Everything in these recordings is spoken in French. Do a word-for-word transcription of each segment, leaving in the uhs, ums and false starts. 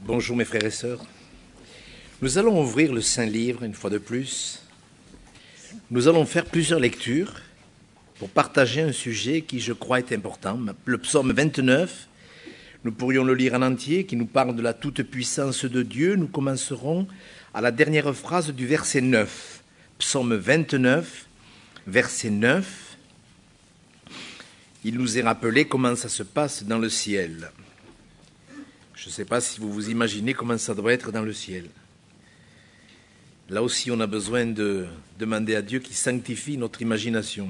Bonjour mes frères et sœurs. Nous allons ouvrir le Saint-Livre une fois de plus. Nous allons faire plusieurs lectures pour partager un sujet qui, je crois, est important. Le psaume vingt-neuf, nous pourrions le lire en entier, qui nous parle de la toute-puissance de Dieu. Nous commencerons à la dernière phrase du verset neuf. Psaume vingt-neuf, verset neuf. Il nous est rappelé comment ça se passe dans le ciel. Je ne sais pas si vous vous imaginez comment ça doit être dans le ciel. Là aussi, on a besoin de demander à Dieu qu'il sanctifie notre imagination.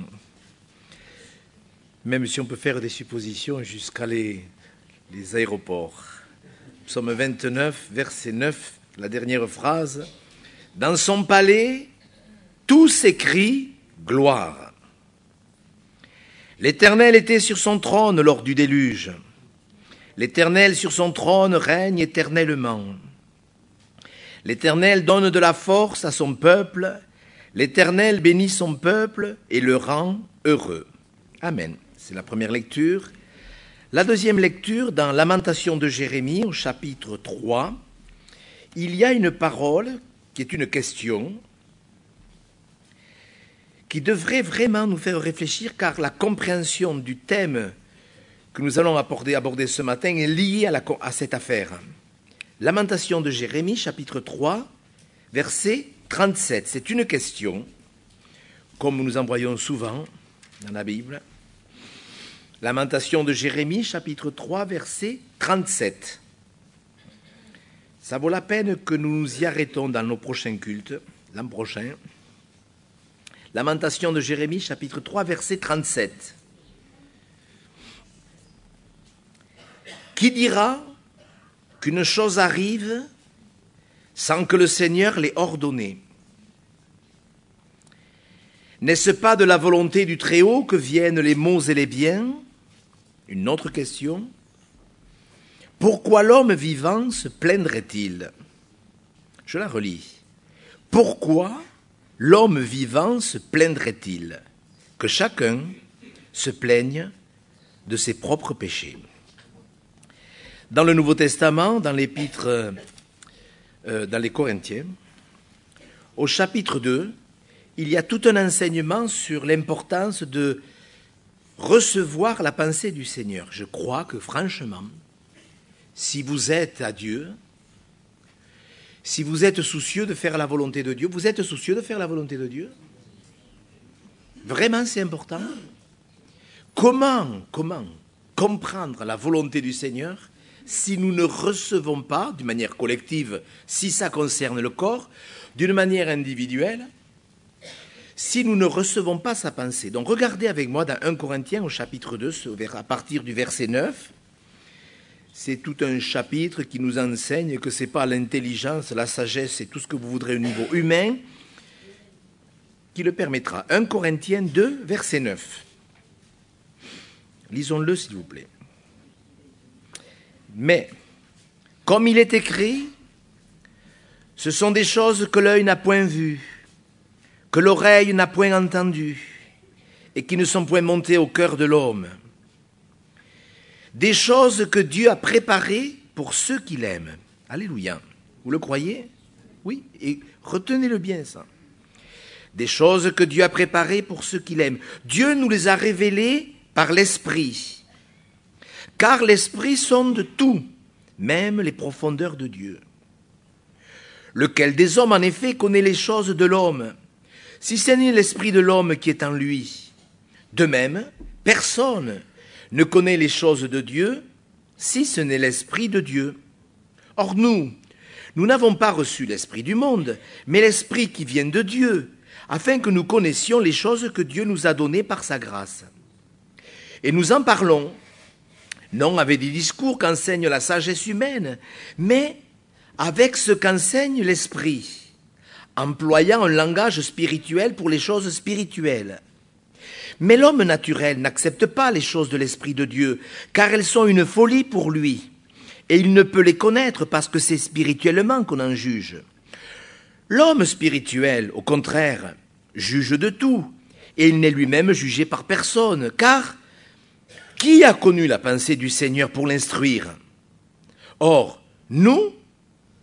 Même si on peut faire des suppositions jusqu'à les, les aéroports. Psaume vingt-neuf, verset neuf, la dernière phrase. « Dans son palais, tout s'écrie gloire. L'Éternel était sur son trône lors du déluge. L'Éternel sur son trône règne éternellement. L'Éternel donne de la force à son peuple. L'Éternel bénit son peuple et le rend heureux. » Amen. C'est la première lecture. La deuxième lecture, dans Lamentation de Jérémie, au chapitre trois, il y a une parole qui est une question qui devrait vraiment nous faire réfléchir, car la compréhension du thème que nous allons aborder, aborder ce matin est liée à, la, à cette affaire. Lamentation de Jérémie, chapitre trois, verset trente-sept. C'est une question, comme nous en voyons souvent dans la Bible. Lamentation de Jérémie, chapitre trois, verset trente-sept. Ça vaut la peine que nous nous y arrêtons dans nos prochains cultes, l'an prochain. Lamentation de Jérémie, chapitre trois, verset trente-sept. Qui dira qu'une chose arrive sans que le Seigneur l'ait ordonnée? N'est-ce pas de la volonté du Très-Haut que viennent les maux et les biens? Une autre question. Pourquoi l'homme vivant se plaindrait-il? Je la relis. Pourquoi l'homme vivant se plaindrait-il? Que chacun se plaigne de ses propres péchés. Dans le Nouveau Testament, dans l'épître, euh, dans les Corinthiens, au chapitre deux, il y a tout un enseignement sur l'importance de recevoir la pensée du Seigneur. Je crois que, franchement, si vous êtes à Dieu, si vous êtes soucieux de faire la volonté de Dieu, vous êtes soucieux de faire la volonté de Dieu? Vraiment, c'est important. Comment, comment comprendre la volonté du Seigneur si nous ne recevons pas, d'une manière collective, si ça concerne le corps, d'une manière individuelle, si nous ne recevons pas sa pensée? Donc regardez avec moi dans un Corinthiens au chapitre deux, à partir du verset neuf. C'est tout un chapitre qui nous enseigne que ce n'est pas l'intelligence, la sagesse et tout ce que vous voudrez au niveau humain qui le permettra. un Corinthiens deux, verset neuf. Lisons-le s'il vous plaît. Mais, comme il est écrit, ce sont des choses que l'œil n'a point vues, que l'oreille n'a point entendues, et qui ne sont point montées au cœur de l'homme. Des choses que Dieu a préparées pour ceux qui l'aiment. Alléluia. Vous le croyez? Oui, et retenez-le bien ça. Des choses que Dieu a préparées pour ceux qui l'aiment. Dieu nous les a révélées par l'Esprit. Car l'Esprit sonde tout, même les profondeurs de Dieu. Lequel des hommes, en effet, connaît les choses de l'homme, si ce n'est l'Esprit de l'homme qui est en lui? De même, personne ne connaît les choses de Dieu, si ce n'est l'Esprit de Dieu. Or nous, nous n'avons pas reçu l'Esprit du monde, mais l'Esprit qui vient de Dieu, afin que nous connaissions les choses que Dieu nous a données par sa grâce. Et nous en parlons, non avec des discours qu'enseigne la sagesse humaine, mais avec ce qu'enseigne l'Esprit, employant un langage spirituel pour les choses spirituelles. Mais l'homme naturel n'accepte pas les choses de l'Esprit de Dieu, car elles sont une folie pour lui, et il ne peut les connaître parce que c'est spirituellement qu'on en juge. L'homme spirituel, au contraire, juge de tout, et il n'est lui-même jugé par personne, car qui a connu la pensée du Seigneur pour l'instruire? Or, nous,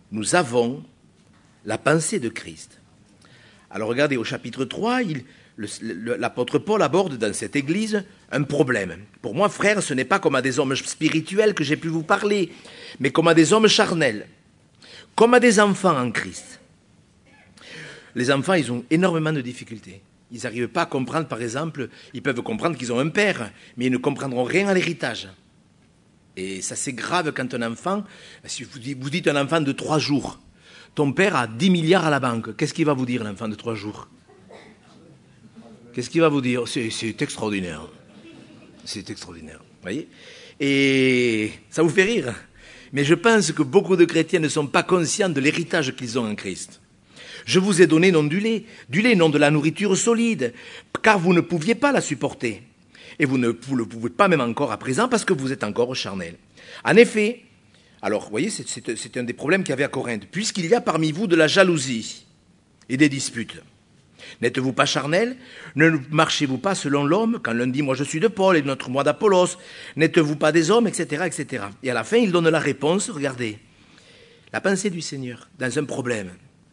nous avons la pensée de Christ. Alors regardez, au chapitre trois, il, le, le, l'apôtre Paul aborde dans cette église un problème. Pour moi, frère, ce n'est pas comme à des hommes spirituels que j'ai pu vous parler, mais comme à des hommes charnels, comme à des enfants en Christ. Les enfants, ils ont énormément de difficultés. Ils n'arrivent pas à comprendre, par exemple, ils peuvent comprendre qu'ils ont un père, mais ils ne comprendront rien à l'héritage. Et ça, c'est grave quand un enfant, si vous dites un enfant de trois jours, ton père a dix milliards à la banque, qu'est-ce qu'il va vous dire, l'enfant de trois jours? Qu'est-ce qu'il va vous dire? C'est, c'est extraordinaire. C'est extraordinaire, vous voyez? Et ça vous fait rire. Mais je pense que beaucoup de chrétiens ne sont pas conscients de l'héritage qu'ils ont en Christ. Je vous ai donné non du lait, du lait, non de la nourriture solide, car vous ne pouviez pas la supporter. Et vous ne vous le pouvez pas même encore à présent parce que vous êtes encore charnel. En effet, alors, vous voyez, c'est, c'est, c'est un des problèmes qu'il y avait à Corinthe. Puisqu'il y a parmi vous de la jalousie et des disputes, n'êtes-vous pas charnel? Ne marchez-vous pas selon l'homme? Quand l'un dit « moi je suis de Paul » et l'autre « moi d'Apollos », n'êtes-vous pas des hommes, et cetera, et cetera. Et à la fin, il donne la réponse, regardez, la pensée du Seigneur dans un problème.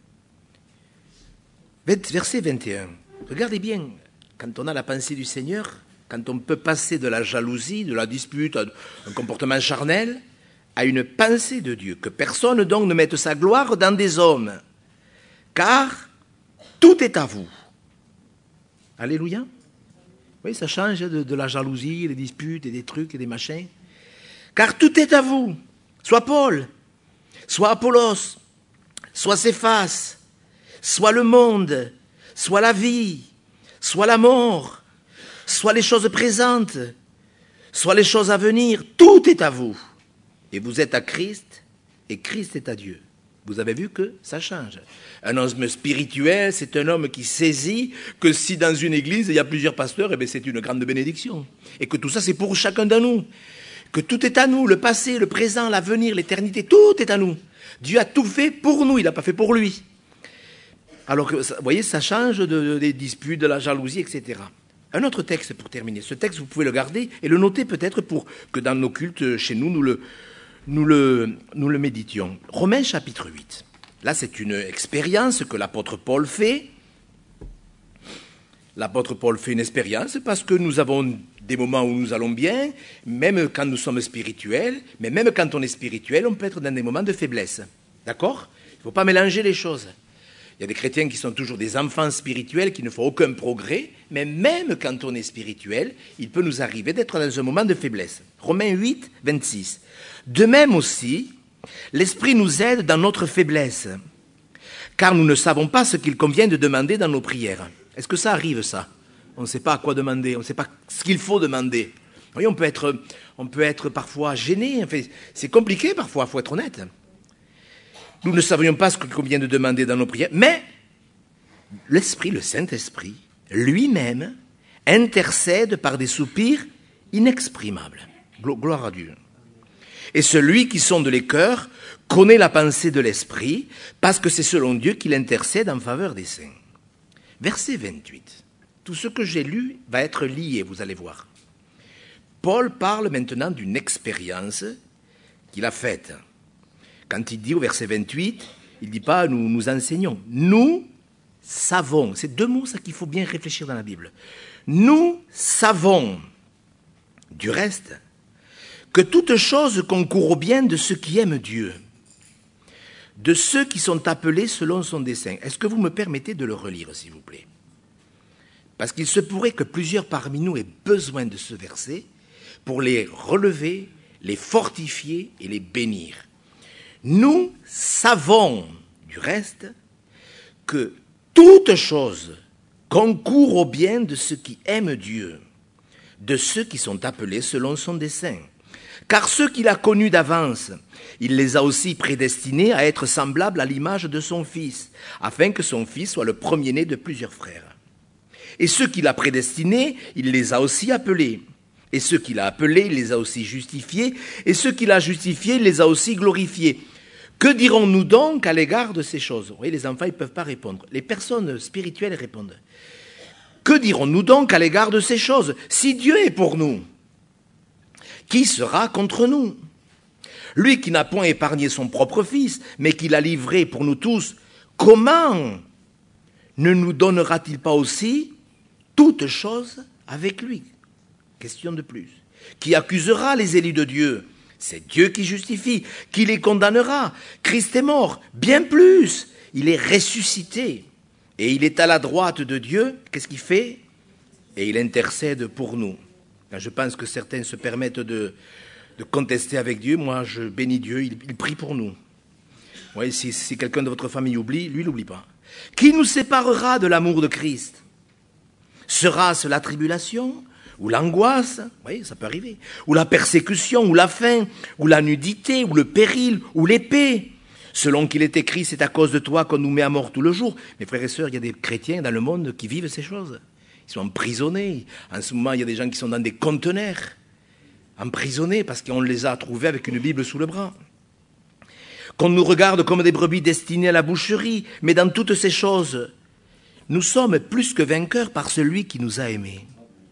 Verset vingt et un. Regardez bien, quand on a la pensée du Seigneur, quand on peut passer de la jalousie, de la dispute, un comportement charnel, à une pensée de Dieu, que personne donc ne mette sa gloire dans des hommes, car tout est à vous. Alléluia. Oui, ça change de, de la jalousie, des disputes et des trucs et des machins. Car tout est à vous, soit Paul, soit Apollos, soit Céphas, soit le monde, soit la vie, soit la mort, soit les choses présentes, soit les choses à venir, tout est à vous. Et vous êtes à Christ, et Christ est à Dieu. Vous avez vu que ça change. Un homme spirituel, c'est un homme qui saisit que si dans une église, il y a plusieurs pasteurs, eh bien c'est une grande bénédiction. Et que tout ça, c'est pour chacun de nous. Que tout est à nous, le passé, le présent, l'avenir, l'éternité, tout est à nous. Dieu a tout fait pour nous, il n'a pas fait pour lui. Alors que, vous voyez, ça change de, de, des disputes, de la jalousie, et cetera. Un autre texte pour terminer. Ce texte, vous pouvez le garder et le noter peut-être pour que dans nos cultes, chez nous, nous le... Nous le, nous le méditions. Romains chapitre huit. Là, c'est une expérience que l'apôtre Paul fait. L'apôtre Paul fait une expérience parce que nous avons des moments où nous allons bien, même quand nous sommes spirituels, mais même quand on est spirituel, on peut être dans des moments de faiblesse. D'accord? Il ne faut pas mélanger les choses. Il y a des chrétiens qui sont toujours des enfants spirituels, qui ne font aucun progrès, mais même quand on est spirituel, il peut nous arriver d'être dans un moment de faiblesse. Romains huit, vingt-six. De même aussi, l'Esprit nous aide dans notre faiblesse, car nous ne savons pas ce qu'il convient de demander dans nos prières. Est-ce que ça arrive, ça? On ne sait pas à quoi demander, on ne sait pas ce qu'il faut demander. Vous voyez, on peut être, on peut être parfois gêné, enfin, c'est compliqué parfois, il faut être honnête. Nous ne savions pas ce qu'il convient de demander dans nos prières, mais l'Esprit, le Saint-Esprit, lui-même, intercède par des soupirs inexprimables. Gloire à Dieu. Et celui qui sonde les cœurs connaît la pensée de l'Esprit, parce que c'est selon Dieu qu'il intercède en faveur des saints. Verset vingt-huit. Tout ce que j'ai lu va être lié, vous allez voir. Paul parle maintenant d'une expérience qu'il a faite. Quand il dit au verset vingt-huit, il ne dit pas « nous nous enseignons ». Nous savons. C'est deux mots, ça qu'il faut bien réfléchir dans la Bible. Nous savons, du reste, que toute chose concourt au bien de ceux qui aiment Dieu, de ceux qui sont appelés selon son dessein. Est-ce que vous me permettez de le relire, s'il vous plaît? Parce qu'il se pourrait que plusieurs parmi nous aient besoin de ce verset pour les relever, les fortifier et les bénir. Nous savons, du reste, que toute chose concourt au bien de ceux qui aiment Dieu, de ceux qui sont appelés selon son dessein. Car ceux qu'il a connus d'avance, il les a aussi prédestinés à être semblables à l'image de son Fils, afin que son Fils soit le premier-né de plusieurs frères. Et ceux qu'il a prédestinés, il les a aussi appelés. Et ceux qu'il a appelés, il les a aussi justifiés. Et ceux qu'il a justifiés, il les a aussi glorifiés. Que dirons-nous donc à l'égard de ces choses? Vous voyez, les enfants, ils ne peuvent pas répondre. Les personnes spirituelles répondent. Que dirons-nous donc à l'égard de ces choses? Si Dieu est pour nous, qui sera contre nous? lui qui n'a point épargné son propre Fils, mais qui l'a livré pour nous tous, comment ne nous donnera-t-il pas aussi toutes choses avec lui? Question de plus. Qui accusera les élus de Dieu? C'est Dieu qui justifie. Qui les condamnera? Christ est mort. Bien plus, il est ressuscité. Et il est à la droite de Dieu. Qu'est-ce qu'il fait? Et il intercède pour nous. Quand je pense que certains se permettent de, de contester avec Dieu, moi je bénis Dieu, il, il prie pour nous. Ouais, si, si quelqu'un de votre famille oublie, lui n'oublie pas. Qui nous séparera de l'amour de Christ? Sera-ce la tribulation? Ou l'angoisse? Oui, ça peut arriver. Ou la persécution, ou la faim, ou la nudité, ou le péril, ou l'épée. Selon qu'il est écrit, c'est à cause de toi qu'on nous met à mort tout le jour. Mes frères et sœurs, il y a des chrétiens dans le monde qui vivent ces choses. Ils sont emprisonnés. En ce moment, il y a des gens qui sont dans des conteneurs, emprisonnés parce qu'on les a trouvés avec une Bible sous le bras. Qu'on nous regarde comme des brebis destinées à la boucherie. Mais dans toutes ces choses, nous sommes plus que vainqueurs par celui qui nous a aimés.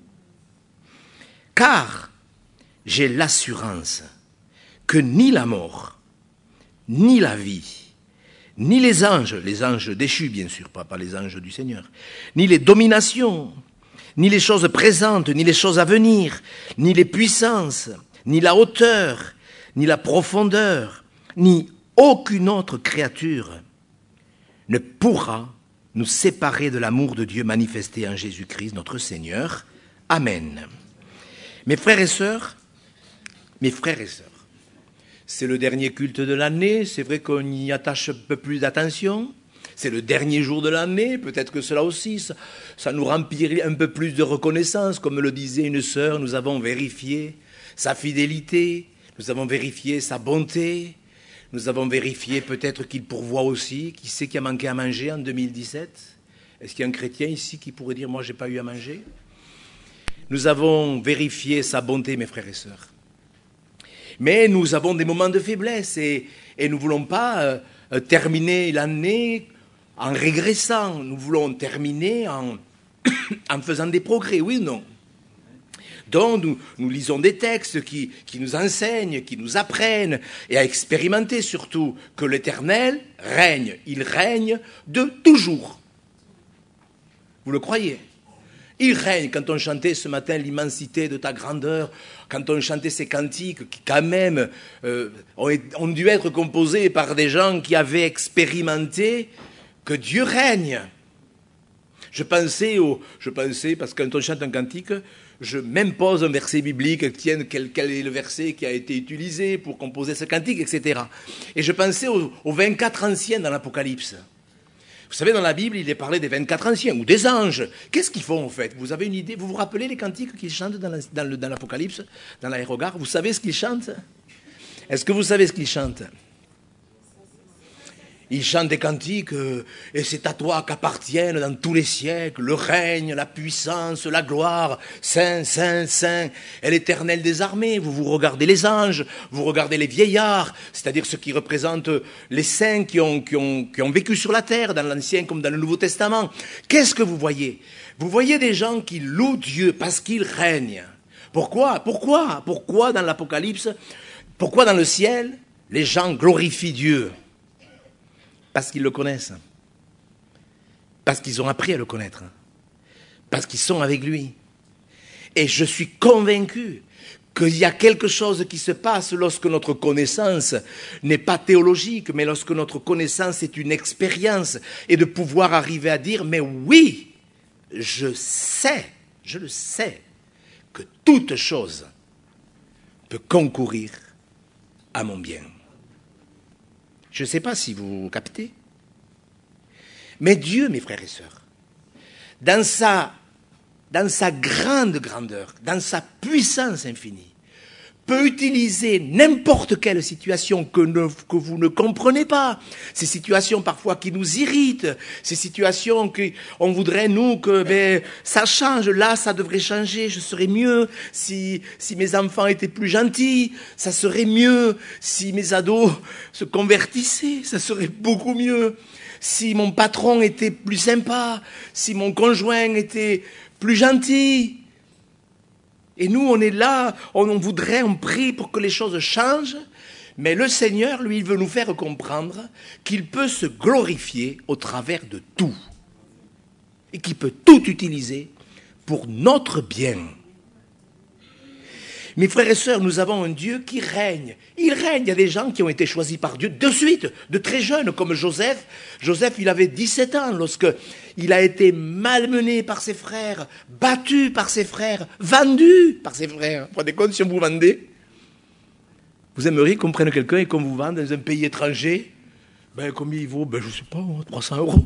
Car j'ai l'assurance que ni la mort, ni la vie, ni les anges, les anges déchus bien sûr, pas, pas les anges du Seigneur, ni les dominations, ni les choses présentes, ni les choses à venir, ni les puissances, ni la hauteur, ni la profondeur, ni aucune autre créature ne pourra nous séparer de l'amour de Dieu manifesté en Jésus-Christ, notre Seigneur. Amen. Mes frères et sœurs, mes frères et sœurs, c'est le dernier culte de l'année, c'est vrai qu'on y attache un peu plus d'attention, c'est le dernier jour de l'année, peut-être que cela aussi, ça, ça nous remplirait un peu plus de reconnaissance, comme le disait une sœur, nous avons vérifié sa fidélité, nous avons vérifié sa bonté, nous avons vérifié peut-être qu'il pourvoit aussi, qui sait qui a manqué à manger en deux mille dix-sept? Est-ce qu'il y a un chrétien ici qui pourrait dire « moi j'ai pas eu à manger » ? Nous avons vérifié sa bonté, mes frères et sœurs. Mais nous avons des moments de faiblesse et, et nous ne voulons pas euh, terminer l'année en régressant. Nous voulons terminer en, en faisant des progrès, oui ou non? Donc nous, nous lisons des textes qui, qui nous enseignent, qui nous apprennent et à expérimenter surtout que l'Éternel règne. Il règne de toujours. Vous le croyez? Il règne. Quand on chantait ce matin l'immensité de ta grandeur, quand on chantait ces cantiques qui quand même euh, ont, ont dû être composés par des gens qui avaient expérimenté que Dieu règne. Je pensais, au, je pensais parce que quand on chante un cantique, je m'impose un verset biblique, tienne quel, quel est le verset qui a été utilisé pour composer ce cantique, et cetera. Et je pensais aux, aux vingt-quatre anciens dans l'Apocalypse. Vous savez, dans la Bible, il est parlé des vingt-quatre anciens, ou des anges. Qu'est-ce qu'ils font, en fait? Vous avez une idée? Vous vous rappelez les cantiques qu'ils chantent dans, la, dans, le, dans l'Apocalypse, dans l'aérogare? Vous savez ce qu'ils chantent? Est-ce que vous savez ce qu'ils chantent? Ils chantent des cantiques, euh, et c'est à toi qu'appartiennent dans tous les siècles le règne, la puissance, la gloire, Saint, Saint, Saint, et l'Éternel des armées. Vous vous regardez les anges, vous regardez les vieillards, c'est-à-dire ceux qui représentent les saints qui ont, qui ont, qui ont vécu sur la terre, dans l'Ancien comme dans le Nouveau Testament. Qu'est-ce que vous voyez? Vous voyez des gens qui louent Dieu parce qu'il règne. Pourquoi? Pourquoi? Pourquoi dans l'Apocalypse? Pourquoi dans le ciel, les gens glorifient Dieu? Parce qu'ils le connaissent. Parce qu'ils ont appris à le connaître. Parce qu'ils sont avec lui. Et je suis convaincu qu'il y a quelque chose qui se passe lorsque notre connaissance n'est pas théologique, mais lorsque notre connaissance est une expérience, et de pouvoir arriver à dire, mais oui, je sais, je le sais, que toute chose peut concourir à mon bien. Je ne sais pas si vous captez. Mais Dieu, mes frères et sœurs, dans sa, dans sa grande grandeur, dans sa puissance infinie, peut utiliser n'importe quelle situation que, ne, que vous ne comprenez pas. Ces situations parfois qui nous irritent, ces situations qu'on voudrait, nous, que ben, ça change, là, ça devrait changer, je serais mieux si, si mes enfants étaient plus gentils, ça serait mieux si mes ados se convertissaient, ça serait beaucoup mieux si mon patron était plus sympa, si mon conjoint était plus gentil. Et nous, on est là, on, on voudrait, on prie pour que les choses changent, Mais le Seigneur, lui, il veut nous faire comprendre qu'il peut se glorifier au travers de tout. Et qu'il peut tout utiliser pour notre bien. Mes frères et sœurs, nous avons un Dieu qui règne. Il règne. Il y a des gens qui ont été choisis par Dieu de suite, de très jeunes, comme Joseph. Joseph, il avait dix-sept ans lorsque il a été malmené par ses frères, battu par ses frères, vendu par ses frères. Vous vous rendez compte si on vous vendait? Vous aimeriez qu'on prenne quelqu'un et qu'on vous vende dans un pays étranger? Ben, combien il vaut? Ben, je ne sais pas, trois cents euros.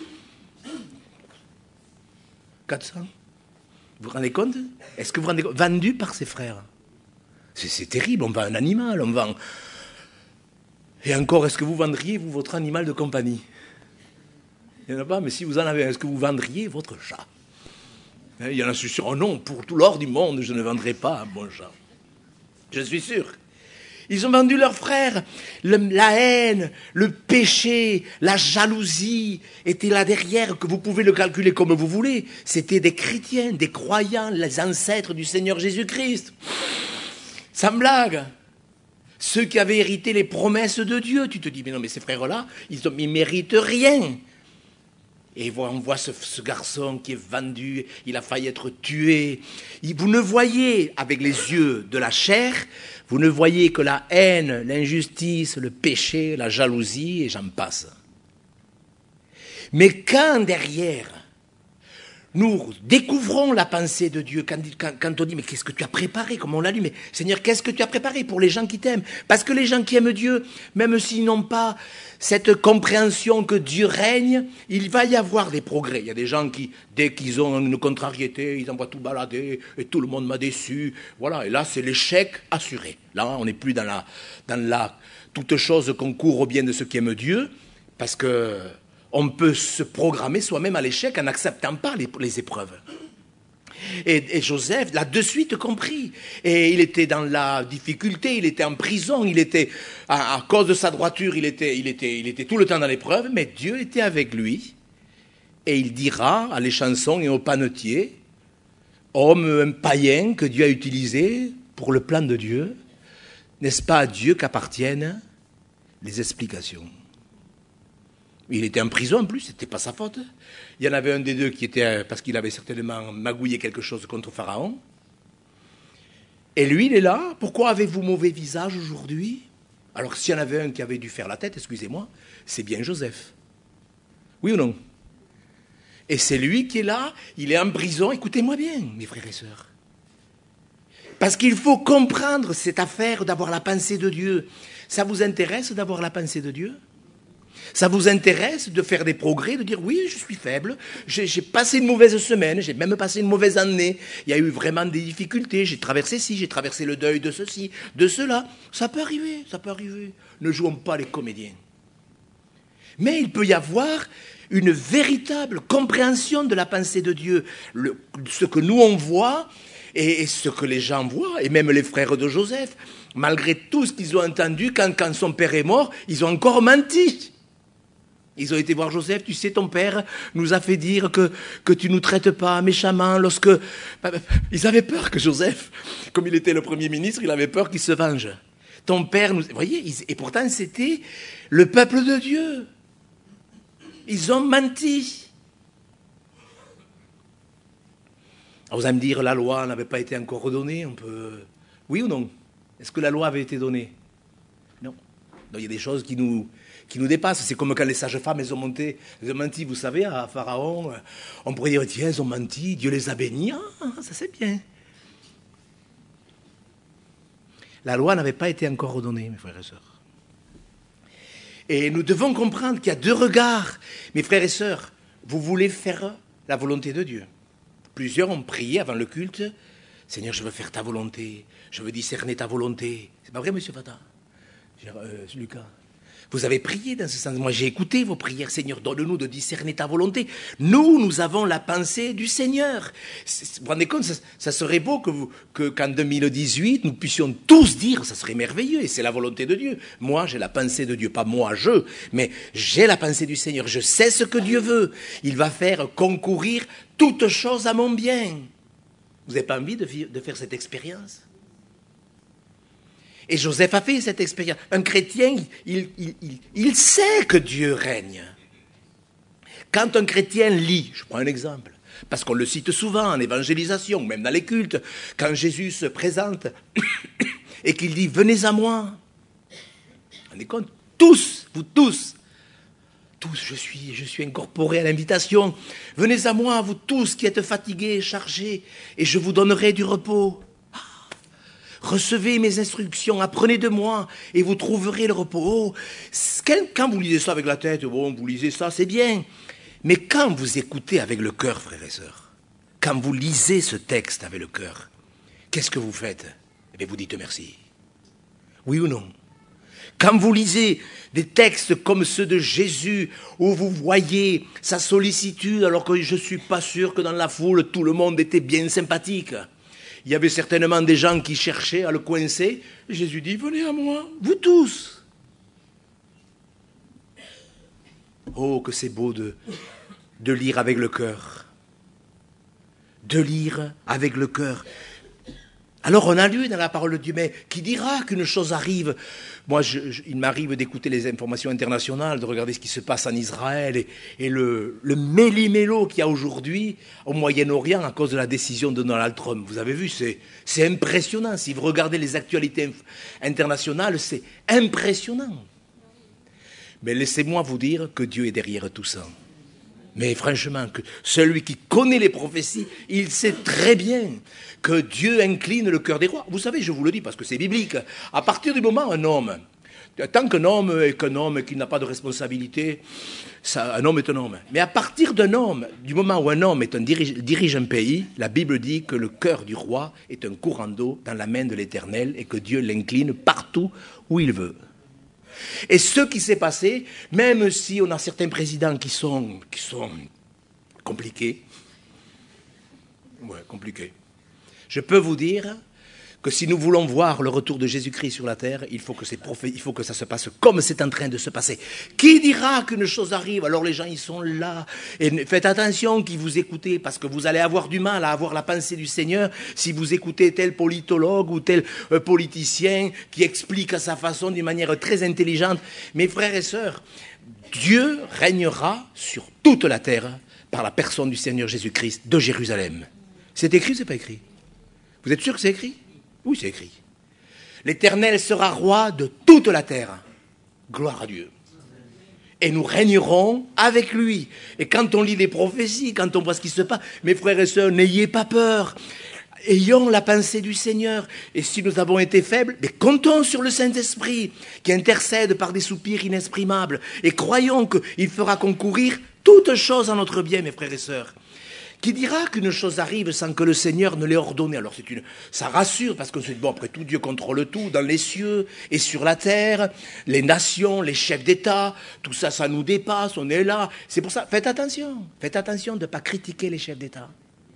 quatre cents. Vous vous rendez compte? Est-ce que vous vous rendez compte? Vendu par ses frères. C'est, c'est terrible, on vend un animal, on vend... Et encore, est-ce que vous vendriez, vous, votre animal de compagnie? Il n'y en a pas, mais si vous en avez, est-ce que vous vendriez votre chat? Il y en a, je suis sûr, oh non, pour tout l'or du monde, je ne vendrai pas mon chat. Je suis sûr. Ils ont vendu leurs frères. Le, la haine, le péché, la jalousie étaient là derrière, que vous pouvez le calculer comme vous voulez. C'était des chrétiens, des croyants, les ancêtres du Seigneur Jésus-Christ. Sans blague. Ceux qui avaient hérité les promesses de Dieu. Tu te dis, mais non, mais ces frères-là, ils ne méritent rien. Et on voit ce, ce garçon qui est vendu, il a failli être tué. Vous ne voyez, avec les yeux de la chair, vous ne voyez que la haine, l'injustice, le péché, la jalousie, et j'en passe. Mais quand derrière, nous découvrons la pensée de Dieu, quand, quand, quand on dit, mais qu'est-ce que tu as préparé, comme on l'a lu, mais Seigneur, qu'est-ce que tu as préparé pour les gens qui t'aiment? Parce que les gens qui aiment Dieu, même s'ils n'ont pas cette compréhension que Dieu règne, il va y avoir des progrès. Il y a des gens qui, dès qu'ils ont une contrariété, ils envoient tout balader, et tout le monde m'a déçu. Voilà, et là, c'est l'échec assuré. Là, on n'est plus dans la, dans la, toute chose concourt au bien de ceux qui aiment Dieu, parce que on peut se programmer soi-même à l'échec en n'acceptant pas les, les épreuves. Et, et Joseph l'a de suite compris. Et il était dans la difficulté, il était en prison, il était, à, à cause de sa droiture, il était, il, était, il était tout le temps dans l'épreuve, mais Dieu était avec lui. Et il dira à les chansons et aux panetiers, homme païen que Dieu a utilisé pour le plan de Dieu, n'est-ce pas à Dieu qu'appartiennent les explications? Il était en prison en plus, c'était pas sa faute. Il y en avait un des deux qui était, parce qu'il avait certainement magouillé quelque chose contre Pharaon. Et lui, il est là. Pourquoi avez-vous mauvais visage aujourd'hui? Alors s'il y en avait un qui avait dû faire la tête, excusez-moi, c'est bien Joseph. Oui ou non? Et c'est lui qui est là, il est en prison. Écoutez-moi bien, mes frères et sœurs. Parce qu'il faut comprendre cette affaire d'avoir la pensée de Dieu. Ça vous intéresse d'avoir la pensée de Dieu? Ça vous intéresse de faire des progrès, de dire oui, je suis faible, j'ai, j'ai passé une mauvaise semaine, j'ai même passé une mauvaise année, il y a eu vraiment des difficultés, j'ai traversé ci, j'ai traversé le deuil de ceci, de cela. Ça peut arriver, ça peut arriver. Ne jouons pas les comédiens. Mais il peut y avoir une véritable compréhension de la pensée de Dieu. Le, ce que nous on voit et, et ce que les gens voient, et même les frères de Joseph, malgré tout ce qu'ils ont entendu, quand, quand son père est mort, ils ont encore menti. Ils ont été voir Joseph, tu sais, ton père nous a fait dire que, que tu ne nous traites pas méchamment lorsque... Ils avaient peur que Joseph, comme il était le Premier ministre, il avait peur qu'il se venge. Ton père nous... Vous voyez, ils... et pourtant c'était le peuple de Dieu. Ils ont menti. Alors vous allez me dire, la loi n'avait pas été encore donnée, on peut... Oui ou non? Est-ce que la loi avait été donnée? Non. Donc il y a des choses qui nous... qui nous dépassent. C'est comme quand les sages-femmes, elles ont, monté, elles ont menti, vous savez, à Pharaon. On pourrait dire, tiens, elles ont menti, Dieu les a bénis. Ah, ça c'est bien. La loi n'avait pas été encore redonnée, mes frères et sœurs. Et nous devons comprendre qu'il y a deux regards. Mes frères et sœurs, vous voulez faire la volonté de Dieu. Plusieurs ont prié avant le culte. Seigneur, je veux faire ta volonté. Je veux discerner ta volonté. C'est pas vrai, monsieur Fata? euh, Lucas? Vous avez prié dans ce sens. Moi, j'ai écouté vos prières. Seigneur, donne-nous de discerner ta volonté. Nous, nous avons la pensée du Seigneur. Vous vous rendez compte, ça, ça serait beau que vous, que, qu'en deux mille dix-huit, nous puissions tous dire, ça serait merveilleux, et c'est la volonté de Dieu. Moi, j'ai la pensée de Dieu. Pas moi, je, mais j'ai la pensée du Seigneur. Je sais ce que Dieu veut. Il va faire concourir toutes choses à mon bien. Vous n'avez pas envie de, de faire cette expérience? Et Joseph a fait cette expérience. Un chrétien, il, il, il, il sait que Dieu règne. Quand un chrétien lit, je prends un exemple, parce qu'on le cite souvent en évangélisation, même dans les cultes, quand Jésus se présente et qu'il dit « Venez à moi », vous vous rendez compte, tous, vous tous, tous, je suis, je suis incorporé à l'invitation, venez à moi, vous tous qui êtes fatigués, chargés, et je vous donnerai du repos. Recevez mes instructions, apprenez de moi et vous trouverez le repos. Oh, quand vous lisez ça avec la tête, bon, vous lisez ça, c'est bien. Mais quand vous écoutez avec le cœur, frères et sœurs, quand vous lisez ce texte avec le cœur, qu'est-ce que vous faites? Eh bien, vous dites merci. Oui ou non? Quand vous lisez des textes comme ceux de Jésus, où vous voyez sa sollicitude, alors que je ne suis pas sûr que dans la foule, tout le monde était bien sympathique. Il y avait certainement des gens qui cherchaient à le coincer. Jésus dit, venez à moi, vous tous. Oh, que c'est beau de, de lire avec le cœur. De lire avec le cœur. Alors on a lu dans la parole de Dieu, mais qui dira qu'une chose arrive? Moi, je, je, il m'arrive d'écouter les informations internationales, de regarder ce qui se passe en Israël et, et le, le méli-mélo qu'il y a aujourd'hui au Moyen-Orient à cause de la décision de Donald Trump. Vous avez vu, c'est, c'est impressionnant. Si vous regardez les actualités internationales, c'est impressionnant. Mais laissez-moi vous dire que Dieu est derrière tout ça. Mais franchement, que celui qui connaît les prophéties, il sait très bien que Dieu incline le cœur des rois. Vous savez, je vous le dis parce que c'est biblique. À partir du moment où un homme, tant qu'un homme est qu'un homme et qu'il n'a pas de responsabilité, ça, un homme est un homme. Mais à partir d'un homme, du moment où un homme est un dirige, dirige un pays, la Bible dit que le cœur du roi est un courant d'eau dans la main de l'Éternel et que Dieu l'incline partout où il veut. Et ce qui s'est passé, même si on a certains présidents qui sont, qui sont compliqués, ouais, compliqués, je peux vous dire que si nous voulons voir le retour de Jésus-Christ sur la terre, il faut que, c'est prophétique, il faut que ça se passe comme c'est en train de se passer. Qui dira qu'une chose arrive? Alors les gens, ils sont là. Et faites attention qui vous écoutez, parce que vous allez avoir du mal à avoir la pensée du Seigneur si vous écoutez tel politologue ou tel euh, politicien qui explique à sa façon d'une manière très intelligente. Mes frères et sœurs, Dieu régnera sur toute la terre par la personne du Seigneur Jésus-Christ de Jérusalem. C'est écrit ou c'est pas écrit? Vous êtes sûr que c'est écrit? Oui, c'est écrit. L'Éternel sera roi de toute la terre. Gloire à Dieu. Et nous régnerons avec lui. Et quand on lit les prophéties, quand on voit ce qui se passe, mes frères et sœurs, n'ayez pas peur. Ayons la pensée du Seigneur. Et si nous avons été faibles, mais comptons sur le Saint-Esprit qui intercède par des soupirs inexprimables. Et croyons qu'il fera concourir toutes choses en notre bien, mes frères et sœurs. Qui dira qu'une chose arrive sans que le Seigneur ne l'ait ordonné? Alors c'est une, ça rassure parce qu'on se dit, bon, après tout, Dieu contrôle tout dans les cieux et sur la terre, les nations, les chefs d'État, tout ça, ça nous dépasse, on est là. C'est pour ça, faites attention, faites attention de ne pas critiquer les chefs d'État.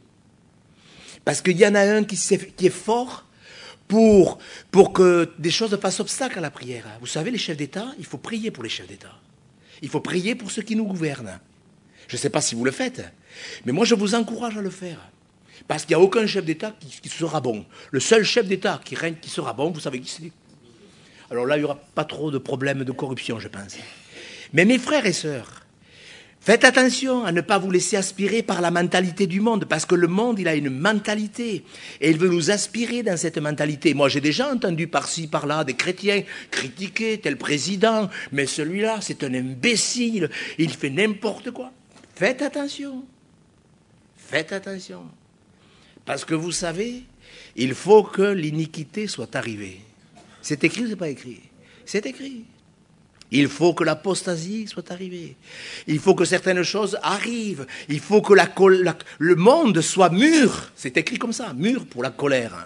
Parce qu'il y en a un qui, qui est fort pour, pour que des choses fassent obstacle à la prière. Vous savez, les chefs d'État, il faut prier pour les chefs d'État. Il faut prier pour ceux qui nous gouvernent. Je ne sais pas si vous le faites, mais moi je vous encourage à le faire. Parce qu'il n'y a aucun chef d'État qui, qui sera bon. Le seul chef d'État qui règne, qui sera bon, vous savez qui c'est? Alors là, il n'y aura pas trop de problèmes de corruption, je pense. Mais mes frères et sœurs, faites attention à ne pas vous laisser aspirer par la mentalité du monde, parce que le monde, il a une mentalité, et il veut nous aspirer dans cette mentalité. Moi, j'ai déjà entendu par-ci, par-là, des chrétiens critiquer tel président, mais celui-là, c'est un imbécile, il fait n'importe quoi. Faites attention. Faites attention. Parce que vous savez, il faut que l'iniquité soit arrivée. C'est écrit ou c'est pas écrit? C'est écrit. Il faut que l'apostasie soit arrivée. Il faut que certaines choses arrivent. Il faut que la, la, le monde soit mûr. C'est écrit comme ça, mûr pour la colère.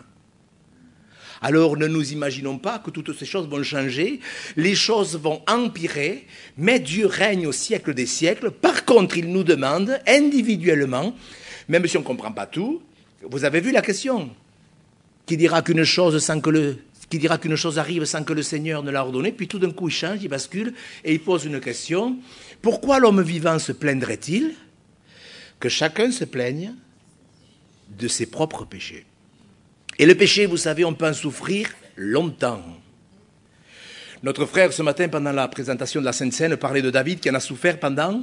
Alors ne nous imaginons pas que toutes ces choses vont changer, les choses vont empirer, mais Dieu règne au siècle des siècles. Par contre, il nous demande individuellement, même si on ne comprend pas tout, vous avez vu la question, qui dira qu'une chose sans que le, qui dira qu'une chose arrive sans que le Seigneur ne l'a ordonné, puis tout d'un coup il change, il bascule, et il pose une question, pourquoi l'homme vivant se plaindrait-il? Que chacun se plaigne de ses propres péchés. Et le péché, vous savez, on peut en souffrir longtemps. Notre frère, ce matin, pendant la présentation de la Sainte Seine, parlait de David qui en a souffert pendant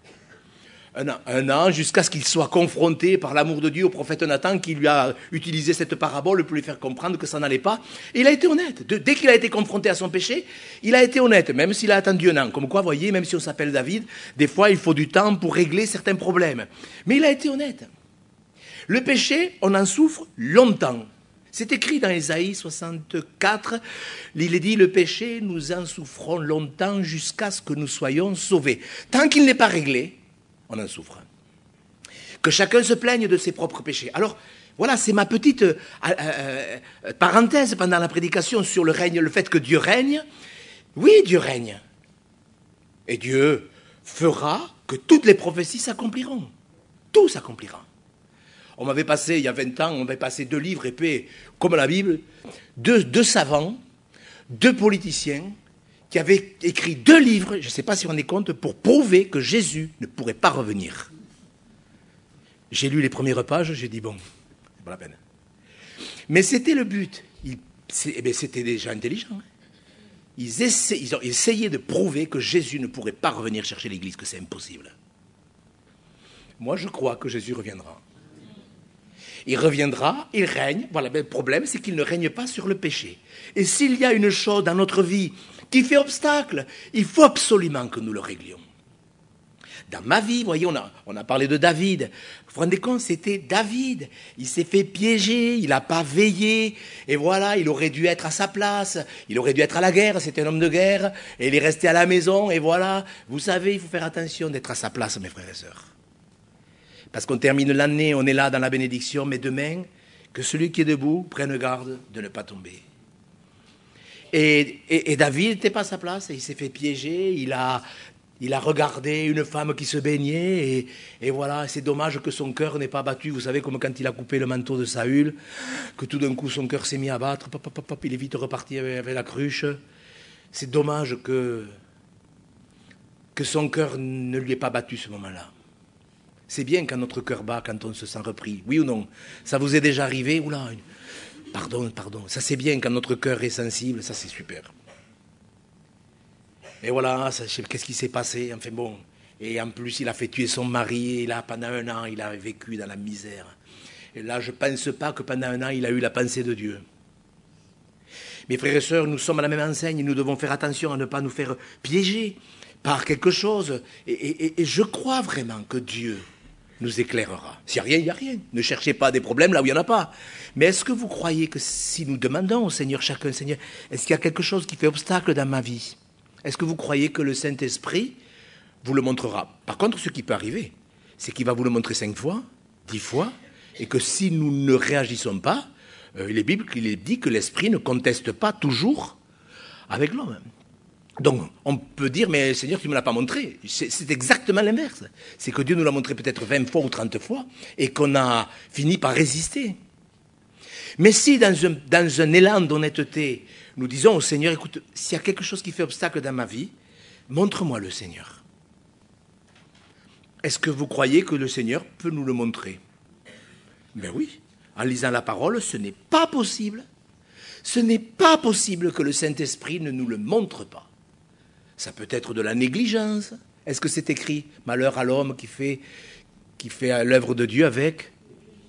un an, un an jusqu'à ce qu'il soit confronté par l'amour de Dieu au prophète Nathan qui lui a utilisé cette parabole pour lui faire comprendre que ça n'allait pas. Et il a été honnête. De, dès qu'il a été confronté à son péché, il a été honnête, même s'il a attendu un an. Comme quoi, vous voyez, même si on s'appelle David, des fois, il faut du temps pour régler certains problèmes. Mais il a été honnête. Le péché, on en souffre longtemps. C'est écrit dans Ésaïe soixante-quatre, il est dit, le péché, nous en souffrons longtemps jusqu'à ce que nous soyons sauvés. Tant qu'il n'est pas réglé, on en souffre. Que chacun se plaigne de ses propres péchés. Alors, voilà, c'est ma petite euh, euh, parenthèse pendant la prédication sur le règne, le fait que Dieu règne. Oui, Dieu règne. Et Dieu fera que toutes les prophéties s'accompliront. Tout s'accomplira. On m'avait passé, il y a vingt ans, on m'avait passé deux livres épais, comme la Bible, deux, deux savants, deux politiciens, qui avait écrit deux livres, je ne sais pas si on est compte, pour prouver que Jésus ne pourrait pas revenir. J'ai lu les premières pages, j'ai dit, bon, c'est pas la peine. Mais c'était le but. Ils, eh bien, c'était déjà intelligent. Hein. Ils, essaient, ils ont essayé de prouver que Jésus ne pourrait pas revenir chercher l'Église, que c'est impossible. Moi, je crois que Jésus reviendra. Il reviendra, il règne. Voilà, mais le problème, c'est qu'il ne règne pas sur le péché. Et s'il y a une chose dans notre vie qui fait obstacle, il faut absolument que nous le réglions. Dans ma vie, vous voyez, on a, on a parlé de David. Vous vous rendez compte, c'était David. Il s'est fait piéger, il n'a pas veillé. Et voilà, il aurait dû être à sa place. Il aurait dû être à la guerre, c'était un homme de guerre. Et il est resté à la maison, et voilà. Vous savez, il faut faire attention d'être à sa place, mes frères et sœurs. Parce qu'on termine l'année, on est là dans la bénédiction, mais demain, que celui qui est debout prenne garde de ne pas tomber. Et, et, et David n'était pas à sa place, il s'est fait piéger, il a, il a regardé une femme qui se baignait, et, et voilà, c'est dommage que son cœur n'ait pas battu, vous savez, comme quand il a coupé le manteau de Saül, que tout d'un coup son cœur s'est mis à battre, pop, pop, pop, il est vite reparti avec, avec la cruche. C'est dommage que, que son cœur ne lui ait pas battu ce moment-là. C'est bien quand notre cœur bat, quand on se sent repris, oui ou non? Ça vous est déjà arrivé? Oula, une... Pardon, pardon. Ça, c'est bien quand notre cœur est sensible. Ça, c'est super. Et voilà, ça, je sais qu'est-ce qui s'est passé. Enfin bon. Et en plus, il a fait tuer son mari. Et là, pendant un an, il a vécu dans la misère. Et là, je ne pense pas que pendant un an, il a eu la pensée de Dieu. Mes frères et sœurs, nous sommes à la même enseigne. Nous devons faire attention à ne pas nous faire piéger par quelque chose. Et, et, et je crois vraiment que Dieu nous éclairera. S'il n'y a rien, il n'y a rien. Ne cherchez pas des problèmes là où il n'y en a pas. Mais est-ce que vous croyez que si nous demandons au Seigneur, chacun, Seigneur, est-ce qu'il y a quelque chose qui fait obstacle dans ma vie? Est-ce que vous croyez que le Saint-Esprit vous le montrera? Par contre, ce qui peut arriver, c'est qu'il va vous le montrer cinq fois, dix fois, et que si nous ne réagissons pas, euh, il est Bible qu'il est dit que l'Esprit ne conteste pas toujours avec l'homme. Donc, on peut dire, mais Seigneur, tu ne me l'as pas montré. C'est, c'est exactement l'inverse. C'est que Dieu nous l'a montré peut-être vingt fois ou trente fois et qu'on a fini par résister. Mais si, dans un, dans un élan d'honnêteté, nous disons au Seigneur, écoute, s'il y a quelque chose qui fait obstacle dans ma vie, montre-moi le Seigneur. Est-ce que vous croyez que le Seigneur peut nous le montrer? Ben oui. En lisant la parole, ce n'est pas possible. Ce n'est pas possible que le Saint-Esprit ne nous le montre pas. Ça peut être de la négligence. Est-ce que c'est écrit « Malheur à l'homme qui fait, qui fait l'œuvre de Dieu avec négligence ».